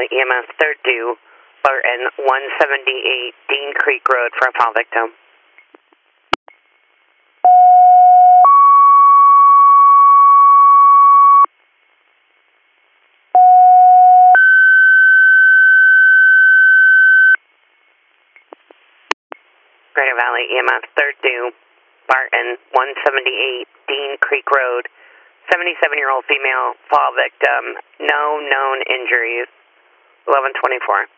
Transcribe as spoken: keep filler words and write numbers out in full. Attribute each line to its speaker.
Speaker 1: Valley E M S third due, Barton, one seventy-eight Dean Creek Road for a fall victim. Greater Valley E M S third due, Barton, one seventy-eight Dean Creek Road, seventy-seven-year-old female fall victim, no known injuries, eleven twenty-four.